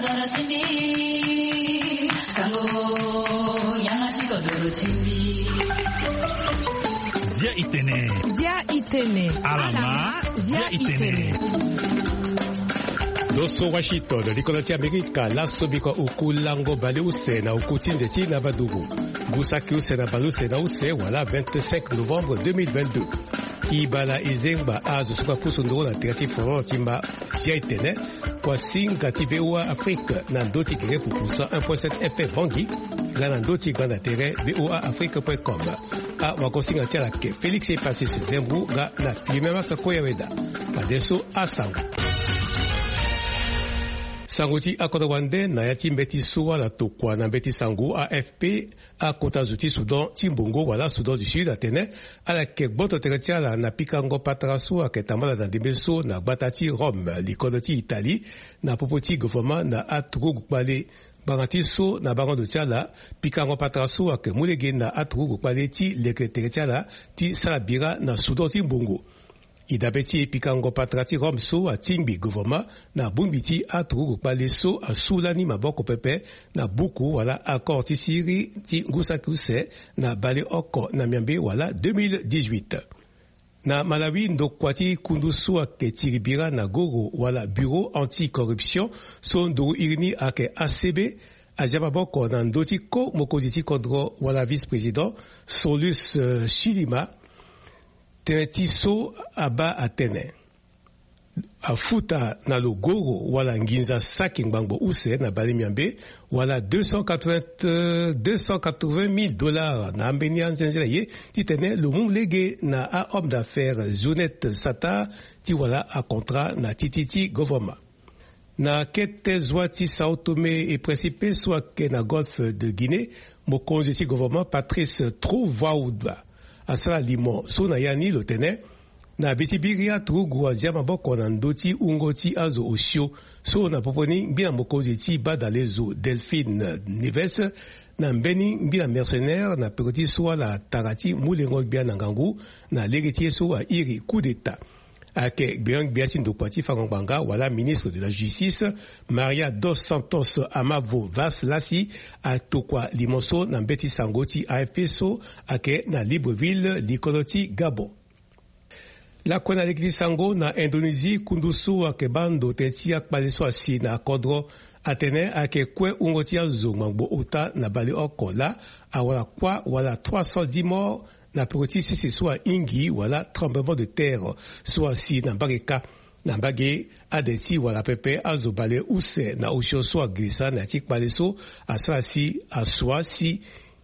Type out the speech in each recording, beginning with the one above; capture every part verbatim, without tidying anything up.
kodoro chimbi sango yanga chi kodoro chimbi Zia Itene Zia Itene Alama Zia Itene Doso Washington, likolati Amerika, laso biko ukulango bale use na ukutinze ti na badugu. Gusaki use na baluse na use, wala vingt-cinq novembre deux mille vingt-deux. Ibala izengba azo suka kusunduro na tirati foro timba Zia Itene, kwa singa ti V O A Afrique, na ndoti kire pupusa un point sept F M Bangi, la na ndoti grande tere V O A Afrique point com. A wakosinga tia lake, Félix e passé se zembu ga na primema sa koyaweda. Padeso asangu. Sanguti akodawande na yati mbeti suwa la tokwa na mbeti sangu A F P a kota zuti Soudan Timbongo wala Soudan du Sud atene ala ke boto teretiala na pikango patrasu a ketamala na dimeso na batati Rome likoloti Italie na popoti gouvernement na atrugu kwale bangati so na bangondo tiala pikango patrasu a ke mulege na atrugu kwale ti leke teretiala ti salabira na Soudan Timbongo. Idabeti pikango patrati Rome so a timbi gouvernement na bumbiti a trugu pale so a sulani maboko pepe na buku wala accord ti siri ti ngusakuse na bale oko na miambe wala deux mille dix-huit. Na Malawi ndokwati kundu so a ke tiribira na gogo wala bureau anti-corruption so nduru irini a ke A C B a jababoko na ndoti ko mokoziti kodro wala vice-président Solus uh, Chilima Tenetiso aba atene. Afuta na logoro wala nginza saki ngbango use na bale miambe wala deux cent quatre-vingts mille dollars na ambenia nzenjela ye titene le mum lege na a homme d'affaires Zonet Sata ti wala a contrat na tititi gouvernement. Na kete zwati Sao Tomé et Principe soit ke na golfe de Guinée mokonzi ti gouvernement Patrice Trovoada asala limo so na yani lotene na bitibiria trugu wa zia maboko na ndoti ungoti azo osio so na poponi mbina mokozi ti badalezo Delphine Neves na mbeni mbina mercenaire na pekoti so la tarati mulengo bia na ngangu na legeti so wa iri coup d'état ake biang biati ndokwati fangonganga wala ministre de la justice Maria dos Santos Amavo Vas Lassi a tokwa limoso na mbeti sangoti A F P so ake na Libreville likoloti Gabon. La kona l'église sango na Indonésie kundusu ake bando tetia kpaliso asi na kodro atene ake kwe ungoti azo mangbo ota na bali okola awala kwa wala trois cent dix morts na pekoti sisi soit ingi wala tremblement de terre soit si na bageka na bage adeti wala pepe azo bale use na osho soit glissa na tik baleso asala si aswa si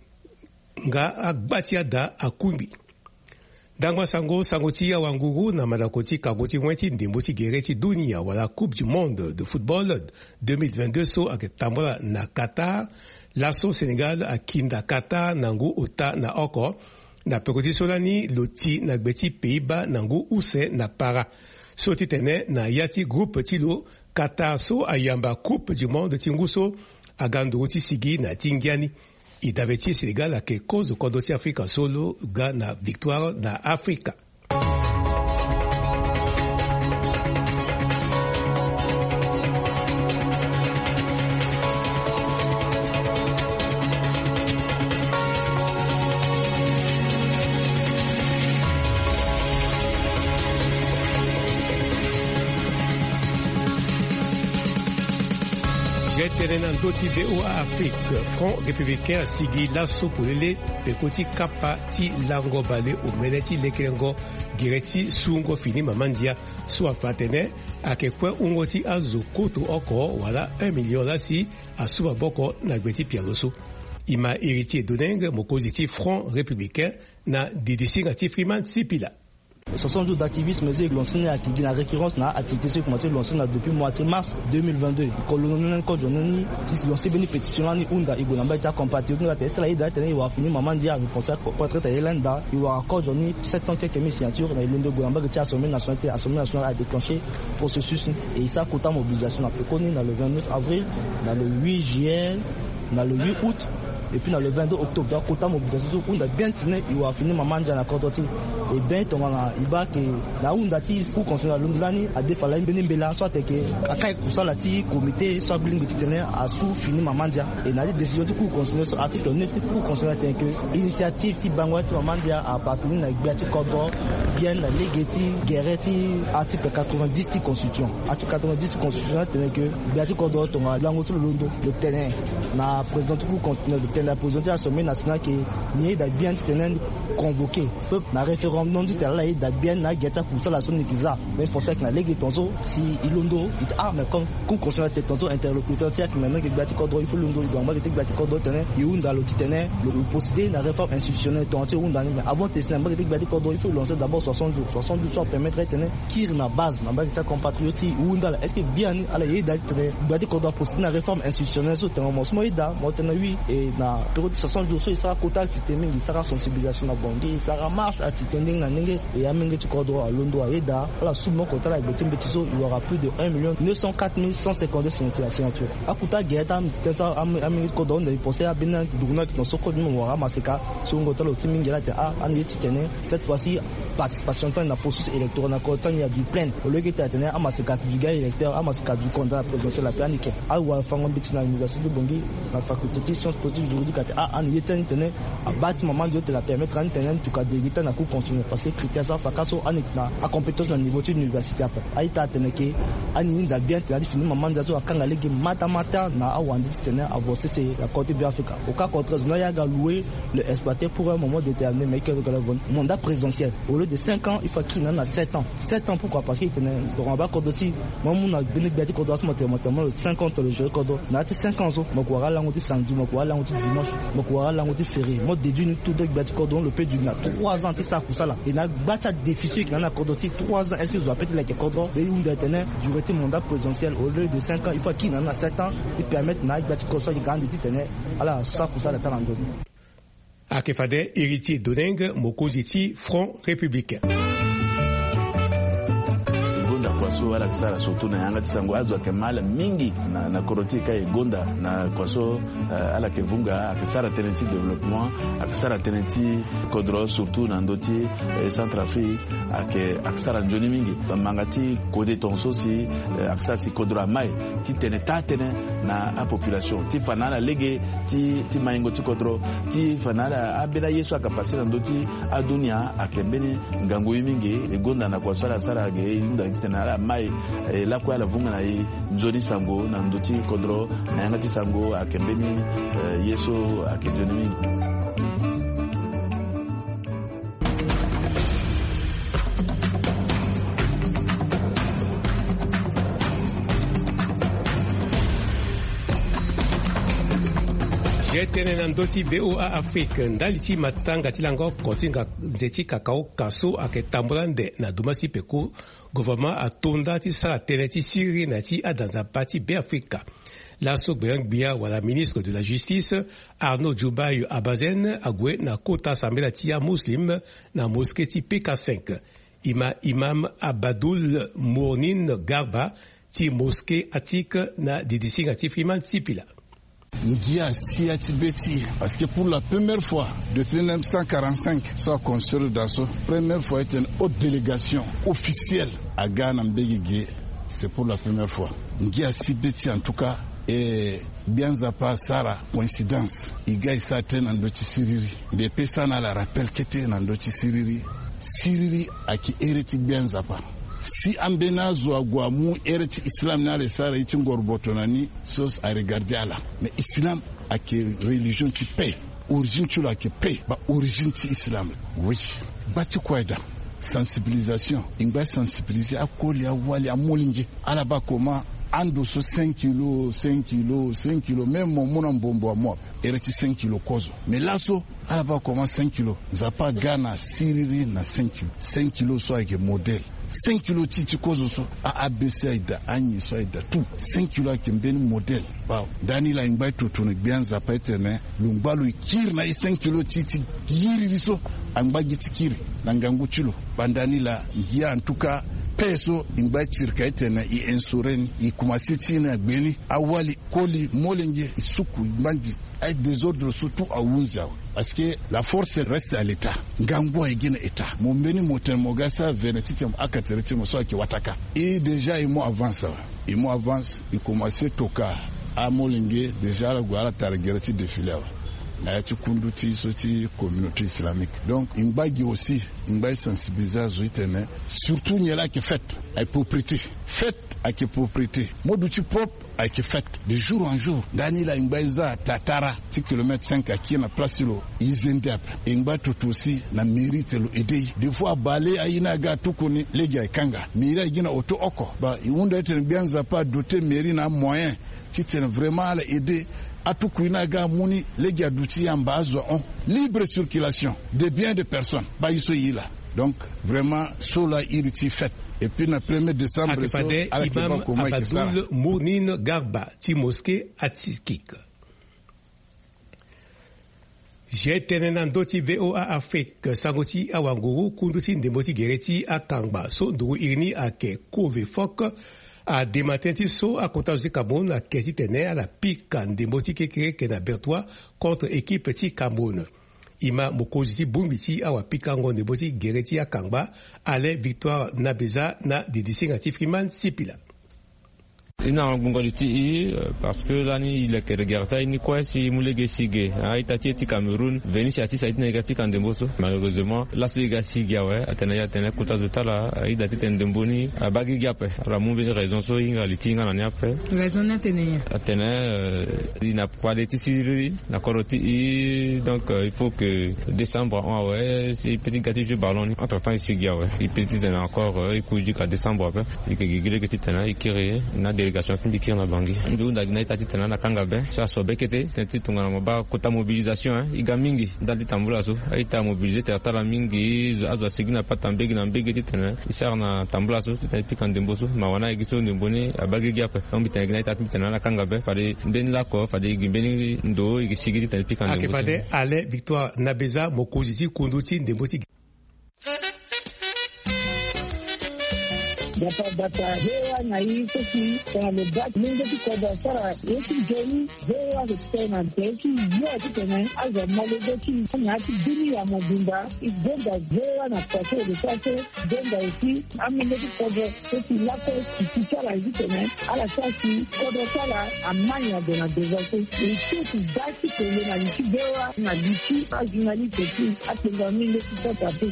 nga akbatia da akumbi. Dangwa sango sangoti ya wanguru na madakoti kagoti mweti ndemboti gereti dunia wala Coupe du Monde de football deux mille vingt-deux so ak tambola na Qatar laso Sénégal akinda Qatar nangu ota na oko na pekoti solani loti na gbeti Pays-Bas nangu use na para so titene na yati groupe tilo Qatar so ayamba Coupe du Monde tinguso aganduru tisigi na tingiani idabeti Sénégal ake cause kodoti Afrika solo ga na victoire na Afrika. Terena ndoti V O A Afrique Front républicain sigi lasso polele pekoti kapa ti lango bale o meneti lekengo gireti sungo fini mamandia so afatene akekwe ungoti azo koto oko wala un million lasi asuba boko na gbeti pialoso ima héritier doneng mokoziti Front républicain na didisinga ti Freeman Sipila. soixante jours d'activisme mais lancé à la récurrence na activité qui commencé lancer depuis moitié mars deux mille vingt-deux colonel ko jonani lancé beni pétition ni unda igolamba ta compatriote na tesla ida tene wa fini maman dia avec conseil portrait Yelanda il wa encore jonani sept cent quelques mille signatures na ilunde golamba qui a assemblée nationale assemblée nationale a déclenché processus et ça compta mobilisation a connu dans le vingt-neuf avril dans le huit juillet dans le huit août et puis dans le vingt-deux octobre donc compta mobilisation on a bien tenu il va finir maman dia na cordoti et ben tonga iba que na unda ti pour construire londulani a defala mbeni mbela soit que akai kusala ti comité soit bling titene a sous fini mamandia et na décision ti pour construire sur article neuf ti pour construire ten que initiative ti bangwa ti mamandia a partir na gbiati kodro bien la légati guerreti article quatre-vingt-dix ti constitution article quatre-vingt-dix ti constitution ten que gbiati kodro tonga lango ti londo le terrain na président pour continuer le terrain président assemblée nationale qui ni da bien titene convoqué peuple na référendum du terrain là da bien na geta kusala son nikiza mais pour ça que na légati tonzo si ilondo it ah mais comme comme construire tonzo interlocuteur ti que maintenant que gbiati kodro il faut londo il doit mal que gbiati kodro terrain yunda lo titene le procéder la réforme institutionnelle tonzo yunda mais avant tester na que gbiati kodro il faut lancer d'abord soixante jours soixante jours permettre tene kir na base na base ta compatriote yunda est-ce que bien ala yeda gbiati kodro procéder la réforme institutionnelle so tongo mo mo ida mo tene oui et na période soixante jours so il sera contact titene il sera sensibilisation na bondi il sera marche à titene na ndenge et ya mingi ti kodro a londo a eda ala sous mon contrat avec betim betiso il y aura plus de un million neuf cent quatre mille cent cinquante-deux signatures akuta geta tesa amingi kodro na pensé à bina duguna qui sont connus mo wara maseka so ngota lo simingi la a ani titene cette fois-ci participation dans la processus électoral na kota il y a du plein au lieu que titene a maseka du gars électeur a maseka du candidat présidentiel la planique a wa fango biti na université de Bongi la faculté de sciences politiques juridiques a ani titene a bâti maman de te la permettre en titene tu ka dégiter na cours continu parce que critères ça fakaso ani na a compétence na niveau de l'université après a ta titene ke ani nda bien te la définir maman de so akanga legi mata mata na a wandi titene a bosser c'est la côté bien africa au cas contraire on a loué le exploiter pour un moment déterminé mais que le mandat présidentiel au lieu de cinq ans il faut qu'il en a sept ans sept ans pourquoi parce qu'il tenait dans bas kodoti moi mon a béni béni kodoti notamment le cinq ans le jeu kodo na te cinq ans so mokwara la ngoti samedi mokwara la ngoti dimanche mokwara la ngoti férié moi déduit tout de béni kodo le peu du na trois ans ça pour ça là et na bata déficit qui na kodoti trois ans est-ce que vous appelez la kodo et où détenait durée mandat présidentiel au lieu de cinq ans il faut qu'il en a sept ans et permettre na béni kodo de gagner tenait alors ça pour ça la talando Akefade héritier Doneng Mokoziti Front républicain. Kwaso ala kisara surtout na yanga tisango azwa kemala mingi na na koroti kai gonda na kwaso uh, ala kevunga akisara tenenti développement akisara tenenti kodro surtout na ndoti eh, Centrafrique ake akisara njoni mingi mangati kode tonso si uh, akisara si kodro mai ti teneta tene na a population ti fanala lege ti ti maingo ti kodro ti fanala abela yesu akapasi na ndoti adunia akembeni ngango mingi e gonda na kwaso ala sara ge inda kitena mai la kwa la vunga na nzoni sango na ndoti kodro na yangati sango akembeni yeso akenjoni jetene na ndoti B O A Afrique ndaliti matanga tilango kotinga zeti kakao kaso aketambolande na dumasi peku gouvernement atonda ti sala tene ti siri na ti adanza parti B Africa. Lasso Gbeyangbia wala ministre de la Justice Arnaud Djoubaï Abazen agwe na kota sambela tia muslim na mosquée ti P K cinq. Ima imam Abadoul Mournin Garba ti mosquée atik na didisinga ti Freeman Tipila. Ndia Siati Beti, parce que pour la première fois depuis mille neuf cent quarante-cinq, soit construit d'assaut, première fois est une haute délégation officielle à Ghana Mbegege, c'est pour la première fois. Ndia Sibeti en tout cas et bien zappa Sara coïncidence, Iga Isaten Andoti Siriri, des personnes la rappel qu'était Andoti Siriri, Siriri a qui hérité bien zappa. Si ambena zuwa gwamu ereti islam na le sara itin gorbotonani sos a regarder ala mais islam a que religion qui paye origine tu la qui paye ba origine ti islam oui bati kwaida sensibilisation ingba sensibiliser akoli awali amolingi ala ba koma ando so cinq kilos cinq kilos cinq kilos même mon mon mbombo moi ereti cinq kilos kozo mais là so ala ba koma cinq kilos zapa Ghana siriri na cinq kilos cinq kilos so avec modèle cinq kilos titi kozo so a abc aida anyi so aida tout cinq kilos avec ben modèle wow dani la ingba totone bien zapa etene lumbalo ikir na cinq kilos titi yiri biso angba gitikiri na ngangu chulo bandani la ngia en tout cas peso ingba cirka etene i insureni i kumasiti na gbeni awali koli molenge isuku manji ay désordre surtout a wunza parce que la force reste à l'état ngambo igine état mombeni moten mogasa venetite akatereti moso ki wataka et déjà ils m'ont avancé ils m'ont avancé ils commençaient toka à molingue déjà la gwala targereti défilé na tu kunduti soti communauté islamique donc imbagi aussi imbagi sensibiliser zoitene surtout nyela qui fait ay propriété fait avec propriété moduti propre avec fait de jour en jour dani la imbaiza tatara six kilomètres cinq aki na place lo izende après ingba tout aussi na mérite lo aider des fois balé aina ga tukuni legia kanga mira igina auto oko ba iunda eten bianza pas doter mairie na moyen si tu vraiment la aider à tout kuina ga muni legia douti amba zo on libre circulation de biens de personnes ba iso yila donc vraiment sola iriti fait et puis na premier décembre Akipade Imam Abadoul Mounine Garba ti mosquée Atsikik. J'ai tenenando ti V O A Afrique sangoti awanguru kunduti ndemoti gereti akangba so ndu irni ake kove fok a dématenti so a comptage de Cameroun a keti tene a la pika ndemoti kekere kena bertois contre équipe ti Cameroun. Ima mokoziti bumbiti awa pikango ndeboti gereti akangba ale victoire nabeza na didisinga ti Freeman Sipila. Ina ngongoliti parce que lani ile ke regarda ni quoi si mulege sige aita ti Cameroun veni si atisa itina ga pika ndemboso malheureusement la so ga sigia ouais atena ya tena kuta zutala aida ti ndemboni abagi gape la mumbe raison so inga litinga na niape raison na tena atena il n'a pas de tisiri na koroti donc il faut que décembre ouais c'est petit gâteau de ballon entre temps ici ga ouais il petit encore il couille jusqu'à décembre après il que gigile que tena il créé na délégation qui qui na bangi ndu ndagina itati tena na kangabe sa sobekete tenti tungana maba kota mobilisation hein igamingi ndali tambula so aita mobiliser tertala mingi azwa sigina patambegi na mbegi tena isar na tambula so tena pika ndemboso mawana igito ndemboni abagi giape ombi tena itati tena na kangabe fade ben la ko fade gimbeni ndo igisigi tena pika ndemboso akifade ale victoire nabeza mokoziti kunduti ndemboti data data hewa na hii sisi kwa mebak mingi tukoda sara yesu jeni hewa kutena teki yote tena aza malegochi nyati dini ya mobimba igonda hewa na pase de pase gonga isi amene tukoda sisi lako kisara hivi tena ala sasi kodo sala amanya de na desase isi basi kwenye na nchi hewa na nchi ajunali teki atenga mingi tukoda teki.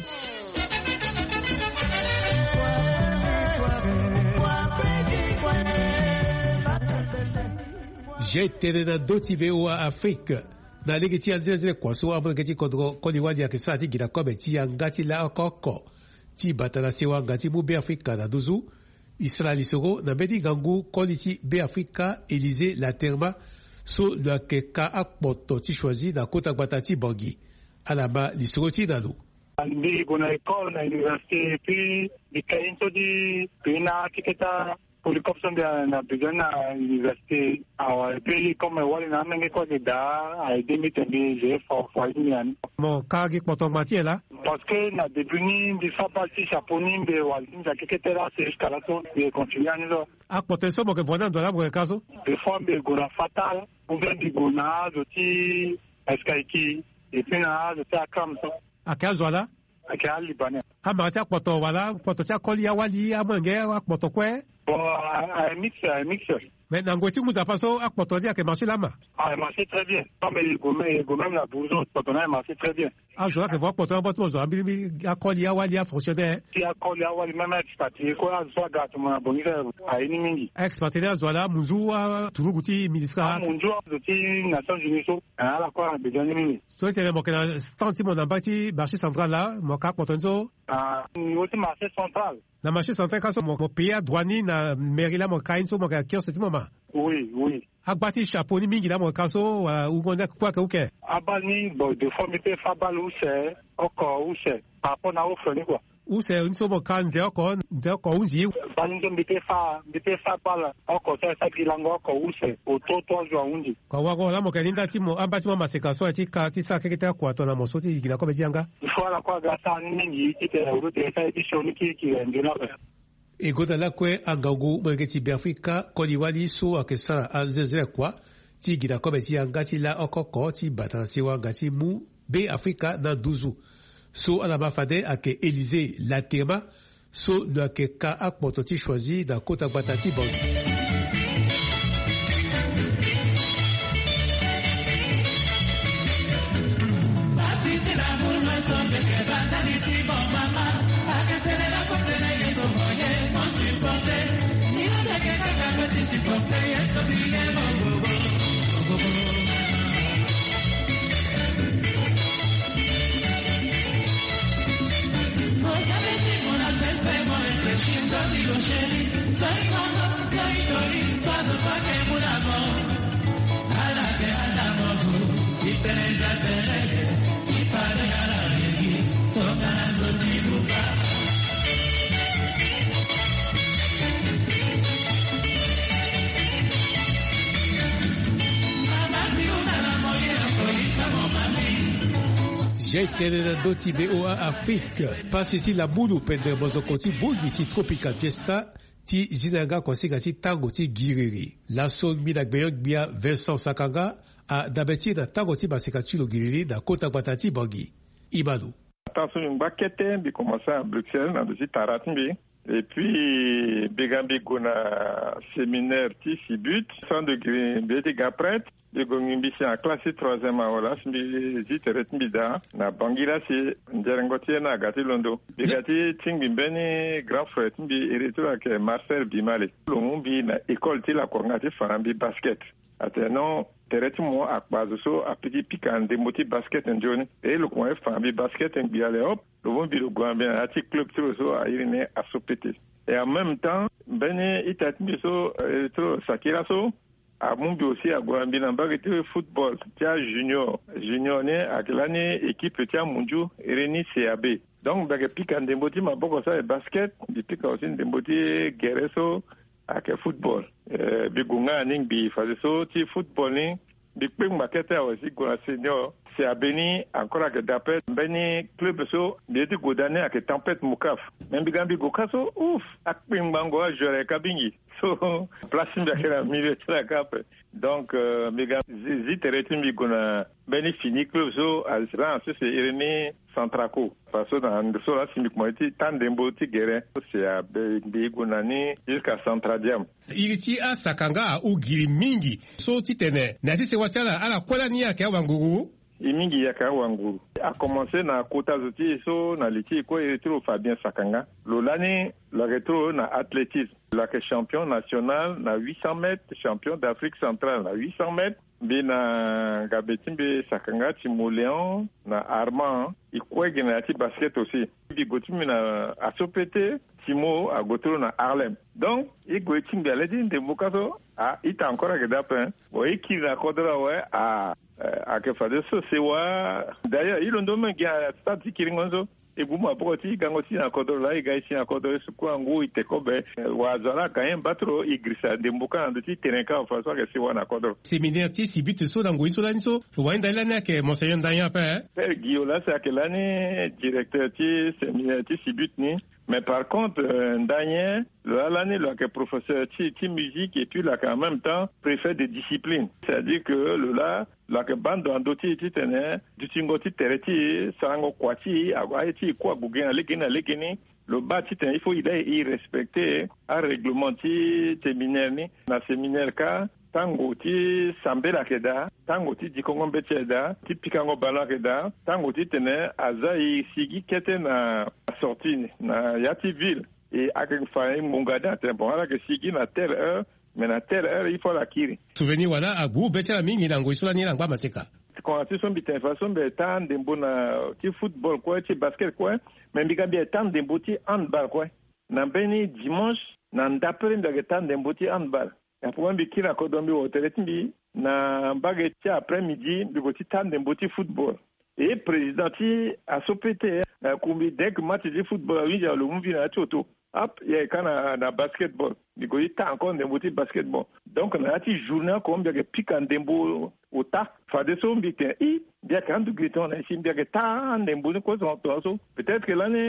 J'ai tenena doti V O A Afrique na legeti anzele kwaso abangeti kodro koliwali ya kisati gila kobe ti yangati la okoko ti batana sewa ngati mu be Afrika na duzu Israeli soro na bedi gangu koliti be Afrika Élysée la terma so le keka akpoto ti choisi na kota batati bangi alaba lisoro ti dalu ndi gona école na université puis di kainto di pina tiketa pour le corps de na besoin na université a puis comme wali na menge ko de da a demi tembi je for for union mon kagi poto matière là parce que na debuni di fa parti japoni be wali nja kekete la c'est jusqu'à la son de continuer no a potenso mo que vonan do la bo caso de forme de gora fatal ou bien di gona do ti eskaiki et puis na de ta comme ça a caso là a ka libanais a ma ta poto wala poto ta koli ya wali a mange a poto kwe bon un mix un mix mais n'angoti muza paso a poto dia que marché là ma ah marché très bien comme il gomme gomme la bourgeois poto na marché très bien ah je vois que voir poto poto zo abi a koli ya wali a fonctionnaire ti a koli ya wali même expatrié ko a zo ga to ma bonira a ini mingi expatrié zo la muzu a turuguti ministra muzu zo ti Nations Unies so ala ko a besoin mingi so te mo que na stanti mon ambati marché central là mo ka poto zo ah ni marché central na marché central kaso mo pia douani na mairie là mo kainso mo ka kiosque ti mama oui oui agbati chapeau ni mingi là mo kaso u gonda kwa ka uke abani bo de formité fabal ou c'est oko ou c'est par rapport na offre ni quoi ou c'est une somo kan nze oko nze oko unzi bani nge mbite fa mbite fa bala oko sa sa kilango oko ou c'est auto to jo unzi kwa wako la mo kelinda ti mo ambati mo maseka so ti ka ti sa keketa kwa to na mo so ti gila ko be jianga ifo la kwa ga sa ni mingi ti te ro te sa ti shoni ki ki ndina egoda lakwe angagu mwengeti Afrika koliwali so akesa azeze kwa ti gida kobe ti angati la okoko ti batansiwa ngati mu be Afrika na duzu. So alama fade ake Élysée Latema, so le ake ka ak pototi choisi da kota batati bangi. J'ai été dans d'autres B O A Afrique. Passez-y la boule pendre bozokoti boulbi ti tropical fiesta ti zinaga konsigati tango ti giriri. La son minak beyok bia Vincent Sakanga a dabeti na tango ti basekati lo giriri da kota batati bangi. Ibadou. Attention yung bakete bi commencer à Bruxelles na dosi taratmbi. Et puis, Begambi Gona séminaire ti Sibut, cent degrés, Béti Gapret, de Gongimbi c'est en classe troisième à Ola, Simbi Ziteret Mbida, na Bangila c'est Nderengotier na Gati Londo. Begati Tingbi Beni, grand frère, Timbi Ereto avec Marcel Bimale. Lomumbi na école ti la Kongati Farambi basket. Attenant, tereti mo akbazo so a petit pican de moti basket en joni. Et le coin Farambi basket en biale hop. Le bon bureau Gambien a ti club troso a irine a sopete. Et en même temps, Beni itatmi so Ereto Sakira so. A Mumbi aussi à Gambien en bagete football. Tia junior. Junior ne ak l'année équipe tia Munju Ireni C A B. Donc, bague pican de moti ma boko sa e basket. Di pika aussi de moti gereso. Avec le football. Euh, Bigunga ning bi faso ti football ni bi ping makete aussi ko senior c'est à Beni encore avec d'après Beni club so bi ti godane avec tempête mukaf même bi gambi go kaso ouf ak ping bango jore kabingi so place mbi akela milieu la cap donc euh, mi gambi zitereti mi gona Beni fini club so al sera c'est Irénée Centraco parce que dans le sol si mi communauté tant d'emboti guerre c'est à bi gonani jusqu'à Centradiam Iriti a Sakanga ou giri mingi so titene na tise watala ala kwala ni yake wanguru imingi yaka wanguru a commencé na kota zoti so na liti ko retro Fabien Sakanga lolani le retro na athlétisme la que champion national na huit cents mètres champion d'Afrique centrale na huit cents mètres bina gabetimbe Sakanga timoléon na Armand ikwege na ti basket aussi bi gotimi na asopete Timo a gotoro na Harlem donc i gotimbe aledi de mukaso a ita encore que d'après bon iki na kodra ouais a a que fazer so sewa d'ailleurs il ndo mengia stati kiringonzo e buma poti gangoti na kodra la iga isi na kodra su kwa ngu itekobe wazala kayen batro igrisa de mbuka ndo ti terenka faso que sewa na kodra séminaire ti sibit so dango iso laniso wanda lana ke monseigneur Danya pa per Guiola c'est que l'année directeur ti séminaire ti sibit ni. Mais par contre, euh, Daniel, l'année, là, que professeur de musique et puis là, en même temps, préfet de discipline. C'est-à-dire que le là, là, que bande en doté, tu tenais, du tingoti tereti, sango kwati, agwaiti, quoi, bougen, alégéné, alégéné. Le bas, il faut, il est respecté, à réglementer, séminaire, na séminaire, ka, tango ti sambe la keda, tango ti dikongo mbetieda, ti pikango bala keda, tango ti tene azai sigi kete na sorti na yati ville et avec faim mongada te bon ala que sigi na telle heure mais na telle heure il faut la kiri. Souvenir wala agu betia mingi nango isula ni langba maseka. Quand tu son bitin façon be tan de bona ti football quoi ti basket quoi mais biga bi tan de boti handball quoi. Na beni dimanche na ndapere ndaga tan de boti handball. Ya pour mbi kila kodombi hotel timbi na mbage ti après midi bi boti tan de boti football. Et président ti a sopete kumbi dek match de football oui le mouvi na toto hop il y a kana na basketball ni ko ita encore de boti basketball donc na ti journée comme bien que pique en dembo au ta fa de son bité i bien quand du griton na sim bien que ta dembo ko so peut-être que l'année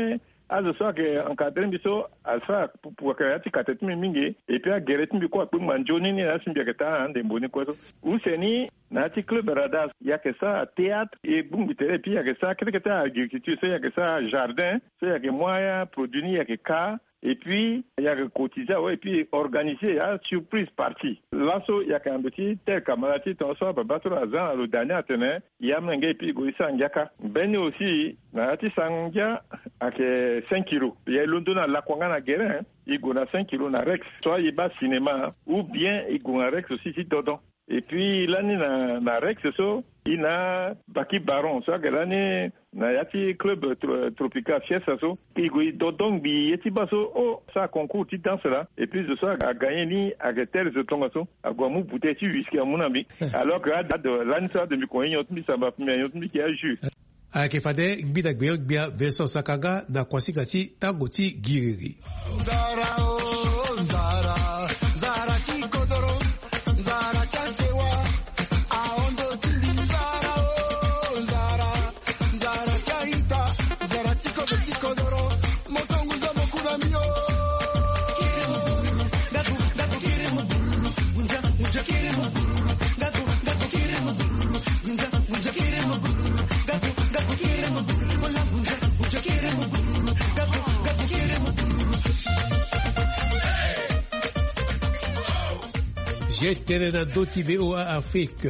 azo so ke encadrer biso alfa pour que ati kateti mingi et puis a gereti mbiko kwa manjoni ni na simbia keta ande mboni kwa so useni na ati club radar ya que ça théâtre et bungitere puis ya que ça quelque que agriculture c'est ya que ça jardin c'est ya que moyen produit ya que cas et puis il y a que cotiser ouais, et puis organiser ya surprise party là so il y a qu'un petit tel camarade ton so baba to azan le dernier atene ya menge puis go isa ngaka ben aussi na ati sangya ake cinq kilos il y a l'ondo na la kwanga na guerin il go na cinq kilos na rex soit il bas cinéma ou bien il go na rex aussi si dodon et puis l'année na na rex so il na baki baron so que l'année na yati club tro, tropical fiesta so il go dodon bi yeti baso oh ça concours ti danse là et puis ce soir a gagné ni a tel je tonga so a gwamu bouteille ti whisky à mon ami alors que de l'année ça de mi ko yot mi ça va mi yot mi qui a jus akefade gbida gbe gbia Vincent Sakaga na kwasika ti tango ti giriri zara o zara zara ti kodoro zara chasewa aondo ti zara o zara zara chaita zara ti kodoro ti kodoro motongu za mokuna mio gato gato kire mo unja unja kire mo gato gato kire mo unja unja kire mo gato gato kire mo wala unja unja kire mo gato gato kire mo J'étais dans d'autres B O A Afrique.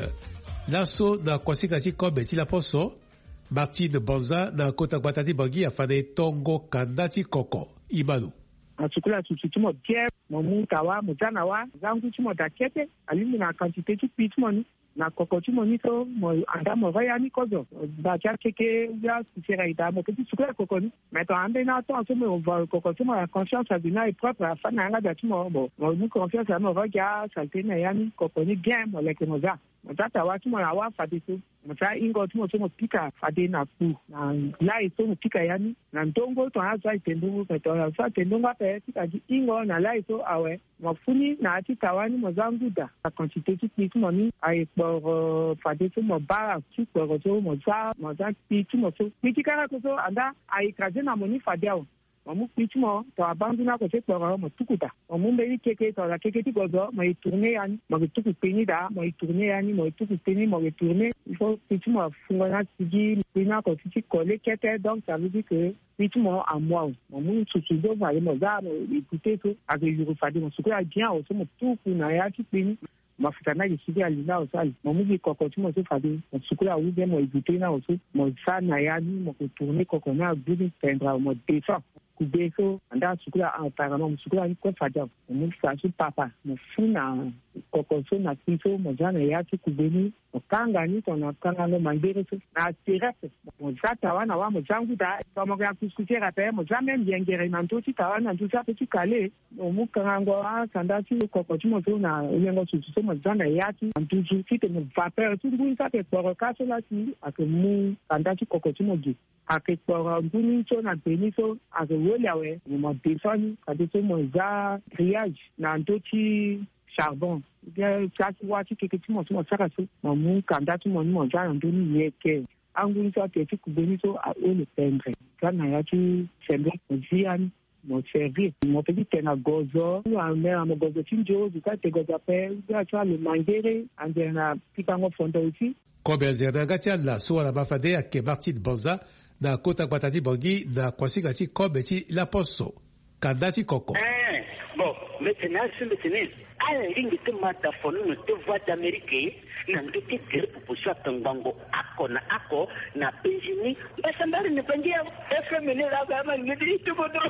Naso na kwasikasi kobe ti la poso. Martine Bonza na kota kwatati bangi afane tongo kandati koko. Imanu. Atukula tututumo bien, mon mutawa, mutanawa, zangu tumo dakete, alimi na quantité tu pitmoni. Na kokoti monito mo anda mo vaya ni kozo ba cha keke ya sira ida mo petit sukla kokoni mais to ande na to so mo va kokoti mo la conscience abina et propre afin na nga datu mo bo mo ni confiance mo va ya salte na yani kokoni bien mo leke mo za mo tata wa tu mo la wa fadiso mo ta ingo tu mo so mo pika fade na pu na la iso mo pika yani na ndongo to aza itendu ko to sa tendonga pe pika ji ingo na la iso awe mo funi na ati tawani mo zanguda la quantité tu pitmo ni ai pour fade so mo bara tu pour so mo za mo za pitmo so mitikara ko so anda ai kaje na mo ni fadeo mo pitmo to abandona ko se pour mo tukuta mo mbeli keke to la keke ti gozo mo tourner yani mo tuku peni da mo tourner yani mo tuku peni mo tourner il faut pitmo fungana tigi pena ko ti coller kete donc ça veut dire que pitmo à moi mo mu tutu do va mo za mo écouter to avec le fade mo suko ya bien o so mo tuku na ya ti peni mafuta na yisidi alina osali mo mugi kokoti mo se fade mo sukula uje mo ibute na oso mo sana yani mo tourner kokona building pendra mo defa kubeso anda sukula apparemment mo sukula ni ko fada mo sa su papa mo funa kokoso na tiso mo jana ya ti kubeni mo kanga ni to na kanga no mandere so na terrasse mo zata wana wa mo jangu da to mo ya kusukera pe mo jamais ngere na ntoti tawana ntusa pe kale mo kanga a sanda ti kokoti mo so na yengo so mo jana ya ti ntuju ti te mo vapeur tu ngu sa pe por kaso la ti ake mu sanda ti kokoti mo gi ake por nguni so na beniso ake wolawe mo defani kade so mo za grillage na ntoti charbon bien ça tu vois tu quelque tu mo so saka so mo kanda tu mo mo za ndoni yeke anguni so te ti kubeniso a o le pendre kana ya ti sembe ziani mo servi mo petit tena gozo wa mera mo gozo tinjo zikate gozo pe ya cha le mangere andena pikango fondo ici kobe zeragatia la so la bafade ya ke Martine Bonza na kota kwatati bangi na kwasika si kobe ti la poso kandati koko eh bon maintenant c'est maintenant à ligne de mata fonu no te voix d'Amérique na ndike tere proposition tangango ako na ako na penjini basambari ne penjia F M ne la gama ngidi tu bodo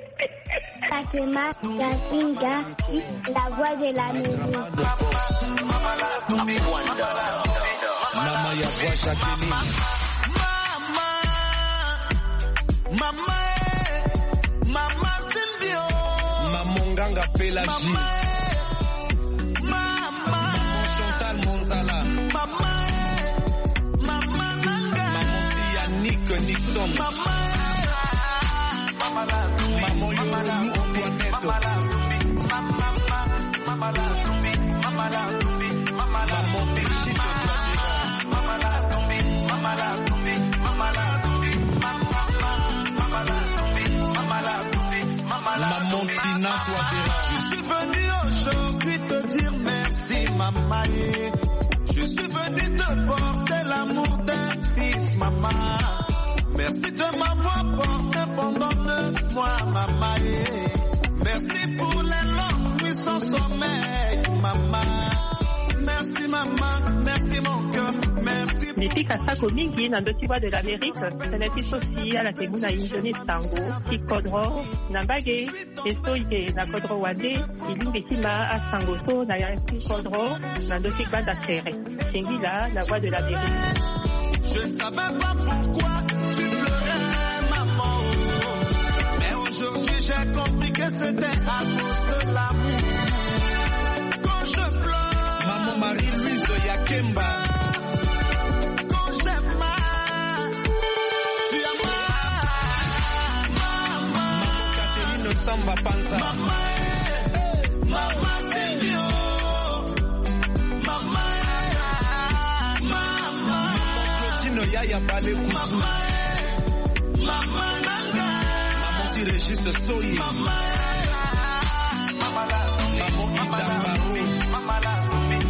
Fatima Yasinga la voix de la maison Mama ya voix Jacqueline Mama Mama Mama Timbio Maman Nganga Pélagie Nixon Mama Mama Mama Yoro Antoinette Mama Mama la Tumbi Mama la Tumbi Mama la Brigitte Mama la Tumbi Mama la Tumbi Mama la Tumbi Mama Mama la Tumbi Maman Tina, toi je suis venu aujourd'hui te dire merci maman. Je suis venu te porter l'amour d'un fils maman. Merci de m'avoir porté pendant neuf mois maman. Merci pour les longues nuits sans sommeil maman. Merci maman, merci mon cœur, merci. Nifika sako mingi na ndotiwa de l'Amérique, seneti sosi ala temuna indone sango, ki kodro, nambage, esto ike na kodro wade, ilingi kima a sango to na yansi kodro, na ndoti banda tere. Singila, la voix de l'Amérique. Je ne savais pas pourquoi tu pleurais maman, mais aujourd'hui j'ai compris que c'était à cause de l'amour. Quand je pleure, Maman Marie-Louise de Yakemba. Quand j'aime mal, tu as mal. Maman, Maman Catherine Samba Panza. Maman, Maman Télio. Maman, Maman, Maman Claudine Yaya Balé Kouzou. Maman, Maman Nanga. Maman Tirégis Soyi. Maman, Maman Ida Barros. Maman la.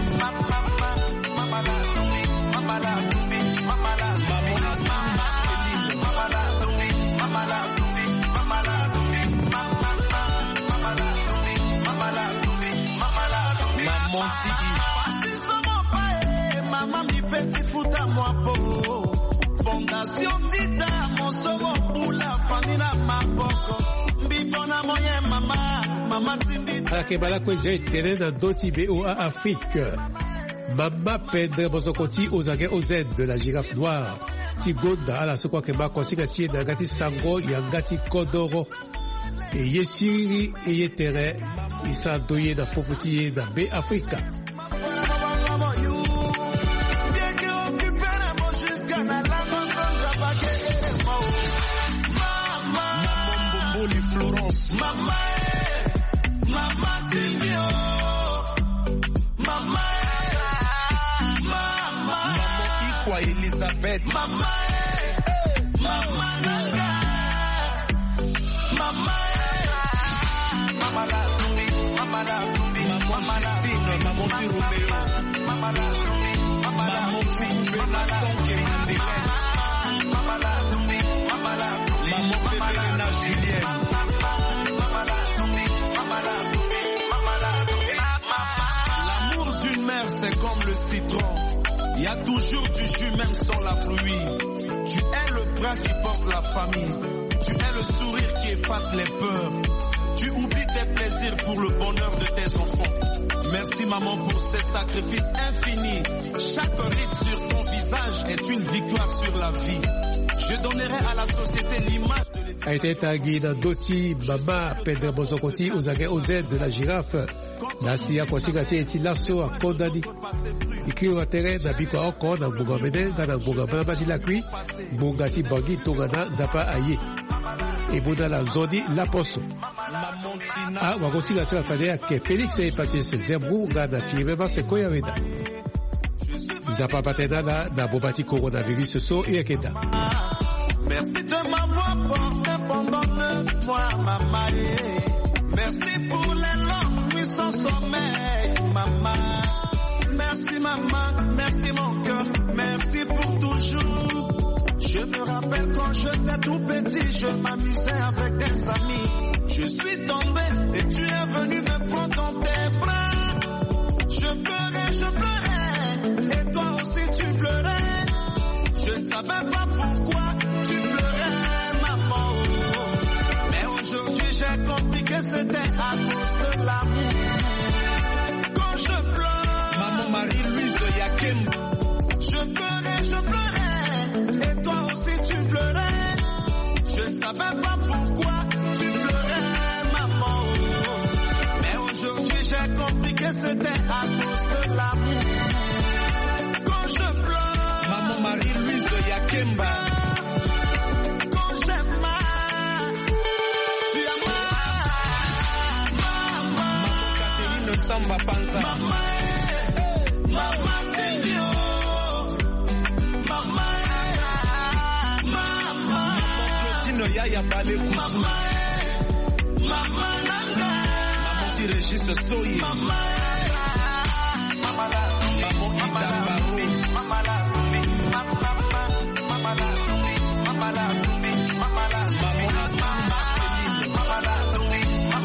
Maman mi petit fout à moi pour Fondation Tita mon second pour la famille na maboko mbipona moyen mama mama timbi akebala kweza itene na doti B O A Afrique. Mama Pedre Bozokoti Ozage Oz de la girafe noire Tigoda ala sokwa kemba konsika tie na gati sango ya ngati kodoro e yesiri e yetere isa doye na fokuti na B Africa. Florence, maman, maman, Tilio, maman, maman, maman, Ikwa Elisabeth, maman, maman, Nanga, maman, maman la, maman la, maman la, maman la, Romeo, maman la, maman la, Foubé, Nasson, Kémandélène, maman la, maman la, maman Fébélena, Julienne. C'est comme le citron, il y a toujours du jus même sans la pluie. Tu es le bras qui porte la famille, tu es le sourire qui efface les peurs. Tu oublies tes plaisirs pour le bonheur de tes enfants. Merci maman pour ces sacrifices infinis. Chaque ride sur ton visage est une victoire sur la vie. Je donnerai à la société l'image de l'éternité. A été tagué dans Doti Mama Pedre Bozokoti Ozage Oz de la girafe. Nasi ya kwasigati eti laso a kondani. Ikiwa tere na biko oko na mbungamene na mbungamene bati la kui mbungati bangi tongana zapa aye. Ebuna la zoni la poso. A wakosigati la fadea ke Félix e passé se zembu ngana fiemema se koya weda. Zapa patena na na bobati coronavirus so e akeda. Merci de m'avoir porté pendant neuf mois, maman. Merci pour les longues nuits sans sommeil, maman. Merci, maman. Merci, mon cœur. Merci pour toujours. Je me rappelle quand j'étais tout petit, je m'amusais avec des amis. Je suis tombé et tu es venu me prendre dans tes bras. Je pleurais, je pleurais. Et toi aussi tu pleurais. Je ne savais pas pourquoi. Aujourd'hui j'ai compris que c'était à cause de l'amour. Quand je pleure, maman Marie-Louise de Yakemba. Je pleurais, je pleurais. Et toi aussi tu pleurais. Je ne savais pas pourquoi tu pleurais, maman. Mais aujourd'hui j'ai compris que c'était à cause de l'amour. Quand je pleure, maman Marie-Louise de Yakemba. Samba Panza. Maman, maman, Télio. Maman, maman, maman Claudine Yaya Balé Kouzou. Maman, maman. juste soyez. Mama,